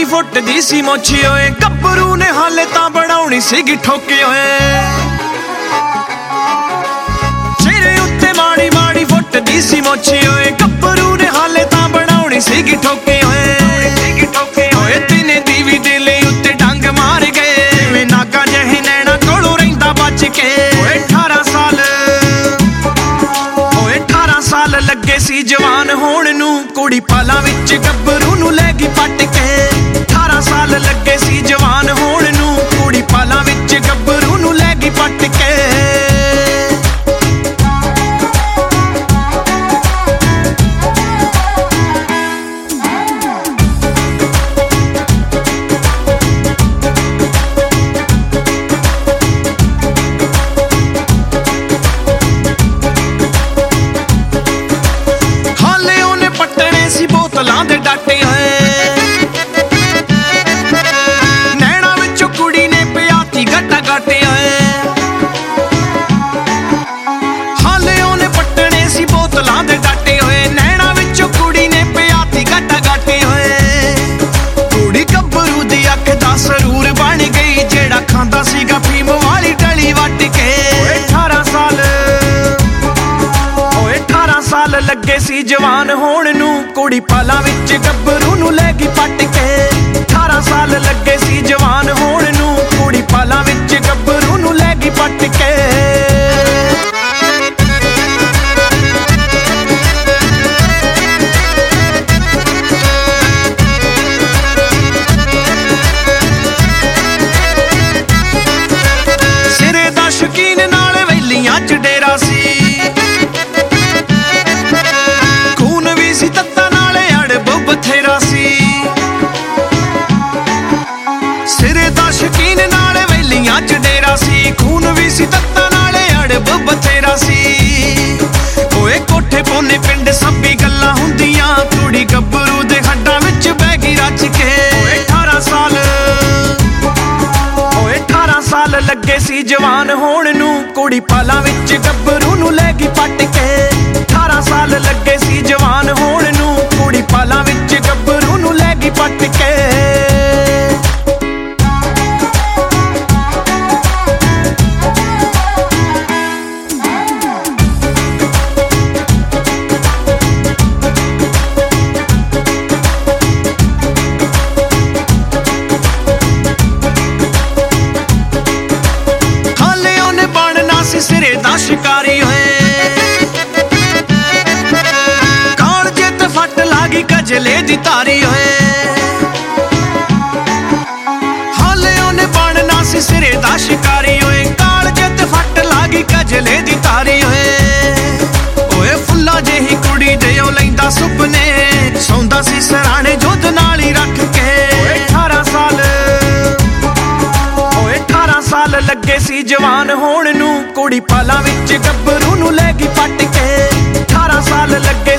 foot दी सी मोछी ओए गब्बरू ने हाले तां बनाउणी सीगी ठोके ओए सिरे उत्ते माड़ी माड़ी फुट दी सी मोछी ओए गब्बरू ने हाले तां बनाउणी सीगी ठोके ओए तिने दीवी दे ले उत्ते डंग मार गए जिवें नागा जहे नैना कोलों रहिंदा बच के 18 साल लगे सी जवान होण नूं कुड़ी पालां विच गब्बरू नूं लै गई पट के 18 साल लगे सी जवान होण नूं कुड़ी पालां विच गब्बरू नूं लै गई पट के बोतलां दे डाटे होए नैना विचों कुड़ी ने पियाती गट्टा गाटे होए हाले ओने पट्टने सी बोतलां दे डाटे होए नैना विचों कुड़ी ने पियाती गट्टा गाटे होए कुड़ी गब्बरू दी अख दा सरूर बन गई जेड़ा खांदा सीगा फीम वाली डली वट के 18 साल लगे सी जवान होण नूं कुड़ी पालां विच गब्बरू नूं लै गई पट के 18 साल लगे सी जवान होण नूं कुड़ी पालां विच गब्बरू नूं लै गई पट के सिरे दा शकीन नाल वैलियां च डेरा सी सिरे दा शकीन नाल वैलियां च डेरा सी खून भी सी तत्तां नाल अड़ब बथेरा सी ओए कोठे पौने पिंड सभी गल्लां हुंदियां कुड़ी गब्बरू दे हड्डां विच बह गई रच के 18 साल लगे सी जवान होण नूं कुड़ी पालां विच गब्बरू नूं लै गई पट के 18 साल लगे सी जवान होण नूं कुड़ी पालां विच गब्बरू नूं लै गई पट के सिरे दा शिकारी होए कालजे ते फट लागी कजले दी तारी होए हाले ओने बनना सी सिरे दा शिकारी होए कालजे ते फट लागी कजले दी तारी होए ओए फुल्ला जेही कुड़ी दे ओ लैंदा सुपने सौंदा सी सराणे जुद नाल ही रख के 18 साल लगे सी जवान होण नूं कुड़ी पालां विच गब्बरू नूं लै गई पट के 18 साल लगे